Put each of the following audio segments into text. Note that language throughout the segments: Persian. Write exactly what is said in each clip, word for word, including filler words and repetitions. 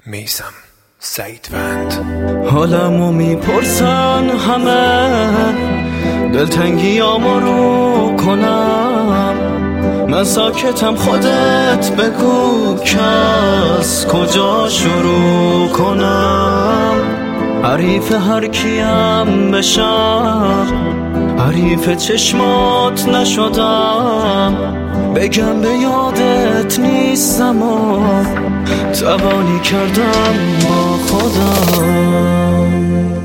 میثم سعیدوند. حالمو میپرسن همه، دلتنگیامو رو کنم، من ساکتم خودت بگو که از کجا شروع کنم. حریف هر کیم بشم، حریف چشمات نشدم، بگم به یادت نیستم و توانی کردم با خودم.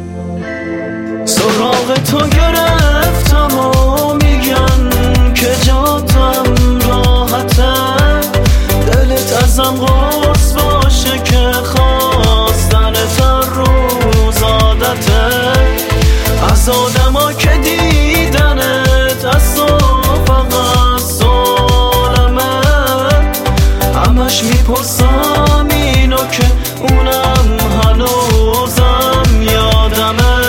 سراغ تو گرفتم و میگن که جاتم راحته، دلت ازم قرص باشه که خواستنت هر روز عادته. از آدما که دیدنت از تو فقط سالمه، همش میپرسم اینو که اونم هنوزم یادمه.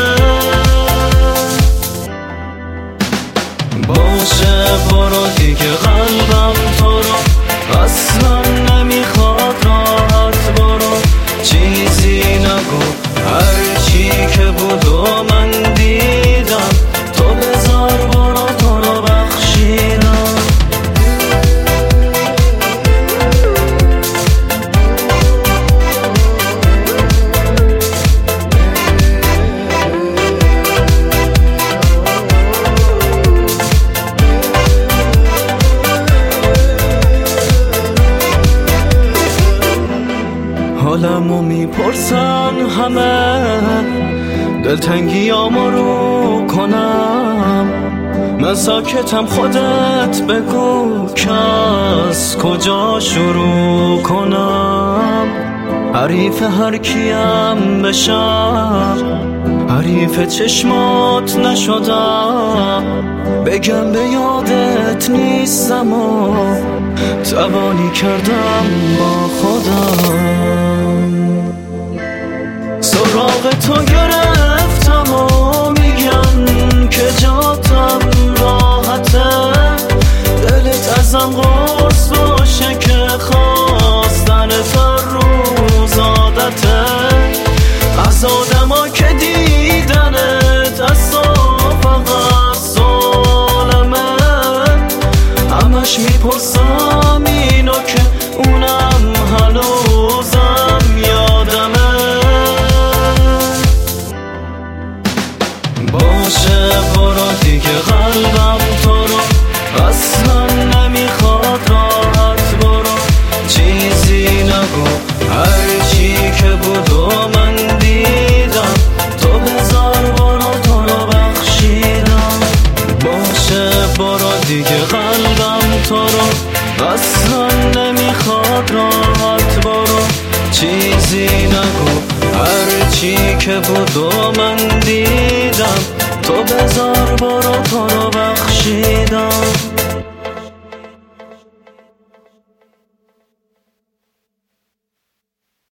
باشه برو دیگه، قلبم تو رو اصلا نمیخواد، راحت برو چیزی نگو، هرچی که بود و من دیدم، تو بذار برو تو رو بخشیدم. حالمو میپرسن همه، دلتنگیامو رو کنم، من ساکتم خودت بگو که از کجا شروع کنم. حریف هر کیم بشم، حریف چشمات نشدم، بگم به یادت نیستم و توانی کردم با خودم. سراغ تو گرفتم و میگن که جاتم راحته، دلت ازم قرص باشه که خواستنت هر روز عادته. از آدما که دیدنت از تو فقط سالمه، همش میپرسم اینو که اونم هنوزم یادمه. باشه برو دیگه، قلبم تو رو اصلا نمیخواد، راحت برو چیزی نگو، هرچی که بود و من دیدم، تو بذار برو تو رو بخشیدم. باشه برو دیگه، قلبم تو رو اصلا نمیخواد، راحت برو چیزی نگو، هرچی که بود و من دیدم، تو بذار برو تو رو بخشیدم.